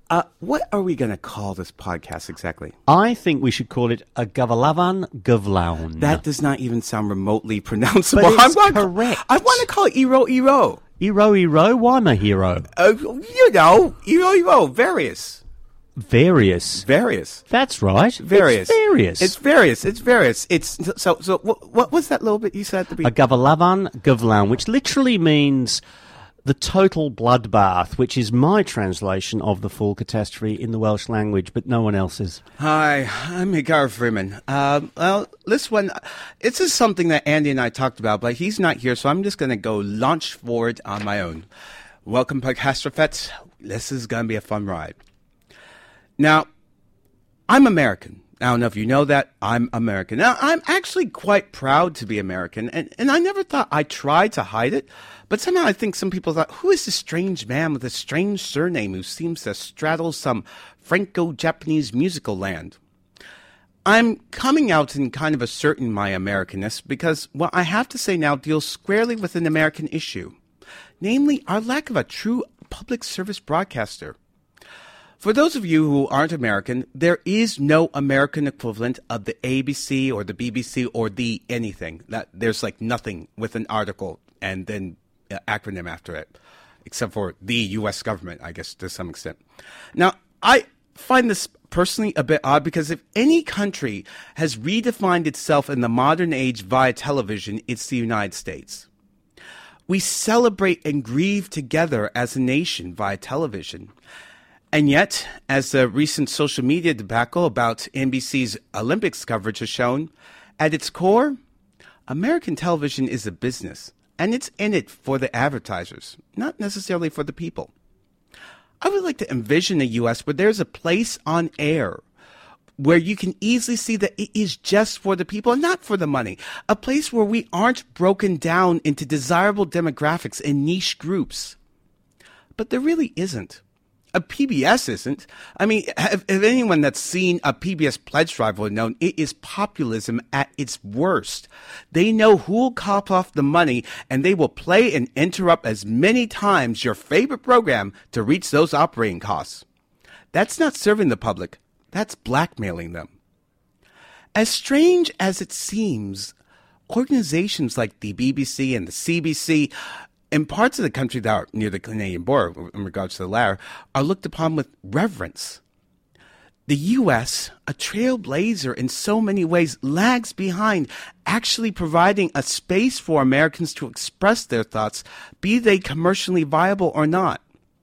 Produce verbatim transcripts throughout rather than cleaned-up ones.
Uh, what are we going to call this podcast exactly? I think we should call it a Gavalavan Gavlaun. That does not even sound remotely pronounceable. But it's I'm correct. I want to call it Iro Iro. Iro Iro? Why my hero? Uh, you know, Iro Iro. Various. Various. Various. That's right. Various. It's various. It's various. It's various. It's so. So what, what was that little bit you said at the beginning? A Gavalavan Gavlaun, which literally means the total bloodbath, which is my translation of the full catastrophe in the Welsh language, but no one else's. Hi, I'm Higar Freeman. Uh, well, this one, this is something that Andy and I talked about, but he's not here, so I'm just going to go launch forward on my own. Welcome, Podcastrophettes. This is going to be a fun ride. Now, I'm American. I don't know if you know that. I'm American. Now, I'm actually quite proud to be American, and, and I never thought I tried to hide it. But somehow I think some people thought, who is this strange man with a strange surname who seems to straddle some Franco-Japanese musical land? I'm coming out and kind of asserting my Americanness because what I have to say now deals squarely with an American issue, namely our lack of a true public service broadcaster. For those of you who aren't American, there is no American equivalent of the A B C or the B B C or the anything. That there's like nothing with an article and then an acronym after it, except for the U S government, I guess, to some extent. Now, I find this personally a bit odd because if any country has redefined itself in the modern age via television, it's the United States. We celebrate and grieve together as a nation via television. And yet, as the recent social media debacle about N B C's Olympics coverage has shown, at its core, American television is a business, and it's in it for the advertisers, not necessarily for the people. I would like to envision a U S where there's a place on air where you can easily see that it is just for the people and not for the money. A place where we aren't broken down into desirable demographics and niche groups. But there really isn't. A P B S isn't. I mean, if, if anyone that's seen a P B S pledge drive will know, it is populism at its worst. They know who will cop off the money, and they will play and interrupt as many times your favorite program to reach those operating costs. That's not serving the public. That's blackmailing them. As strange as it seems, organizations like the B B C and the C B C in parts of the country that are near the Canadian border, in regards to the latter, are looked upon with reverence. The U S, a trailblazer in so many ways, lags behind actually providing a space for Americans to express their thoughts, be they commercially viable or not.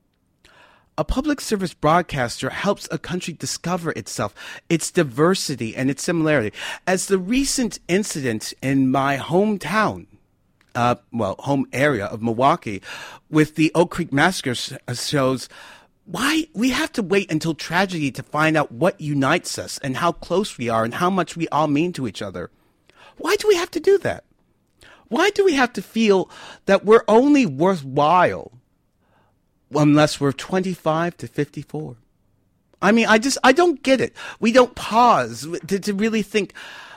A public service broadcaster helps a country discover itself, its diversity, and its similarity. As the recent incident in my hometown, Uh, well, home area of Milwaukee with the Oak Creek Massacre shows why we have to wait until tragedy to find out what unites us and how close we are and how much we all mean to each other. Why do we have to do that? Why do we have to feel that we're only worthwhile unless we're twenty-five to fifty-four? I mean, I just, I don't get it. We don't pause to, to really think,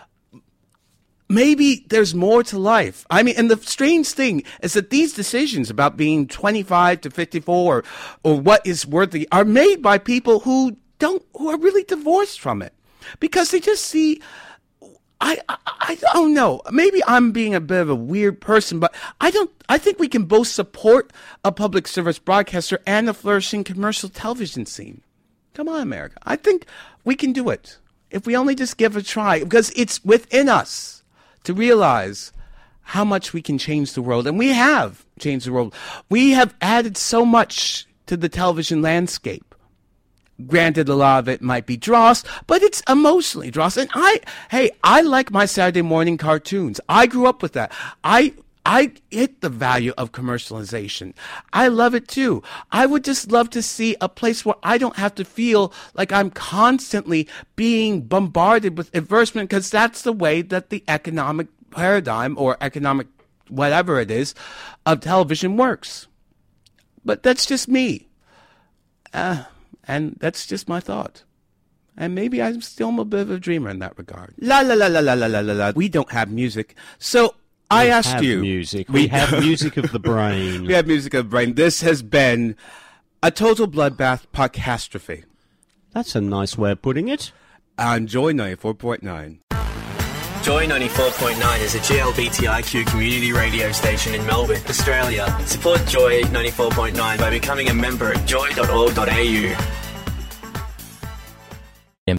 maybe there's more to life. I mean, and the strange thing is that these decisions about being twenty-five to fifty-four or, or what is worthy are made by people who don't, who are really divorced from it because they just see, I, I, I don't know. Maybe I'm being a bit of a weird person, but I don't, I think we can both support a public service broadcaster and a flourishing commercial television scene. Come on, America. I think we can do it if we only just give it a try because it's within us to realize how much we can change the world. And we have changed the world. We have added so much to the television landscape. Granted, a lot of it might be dross, but it's emotionally dross. And I, hey, I like my Saturday morning cartoons. I grew up with that. I I hit the value of commercialization. I love it too. I would just love to see a place where I don't have to feel like I'm constantly being bombarded with advertisement because that's the way that the economic paradigm or economic whatever it is of television works. But that's just me. Uh, and that's just my thought. And maybe I'm still a bit of a dreamer in that regard. La la la la la la la la la. We don't have music. So I we asked have you. Music. We, we have music of the brain. We have music of the brain. This has been A total bloodbath podcastrophe. That's a nice way of putting it. On Joy ninety-four point nine. Joy ninety-four point nine is a G L B T I Q community radio station in Melbourne, Australia. Support Joy ninety-four point nine by becoming a member at joy dot org dot a u.